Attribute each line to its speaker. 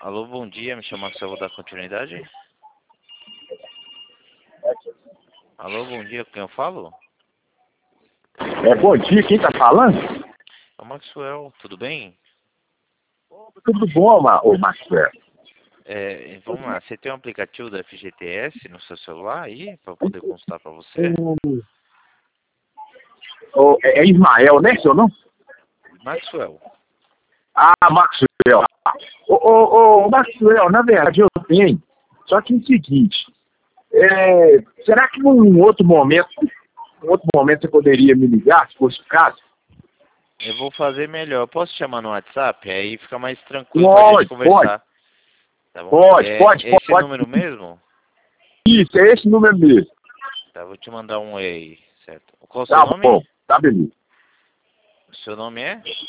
Speaker 1: Alô, bom dia, me chama Marcelo, vou dar continuidade. Alô, bom dia, com quem eu falo?
Speaker 2: Bom dia, quem tá falando?
Speaker 1: É o Maxwell, tudo bem?
Speaker 2: Tudo bom, ô Maxwell?
Speaker 1: Vamos lá, você tem um aplicativo da FGTS no seu celular aí, para poder consultar para você?
Speaker 2: É Ismael, né, seu nome?
Speaker 1: Maxwell.
Speaker 2: Ah, Maxwell. Maxwell, na verdade eu tenho. Só que é o seguinte, será que num outro momento você poderia me ligar, se fosse o caso?
Speaker 1: Eu vou fazer melhor, posso te chamar no WhatsApp? Aí fica mais tranquilo pra gente conversar. Tá bom?
Speaker 2: Pode.
Speaker 1: Esse número mesmo?
Speaker 2: Isso, é esse número mesmo.
Speaker 1: Tá, vou te mandar um aí, certo? Qual o seu
Speaker 2: Tá
Speaker 1: nome?
Speaker 2: bom, tá beleza.
Speaker 1: O seu nome é?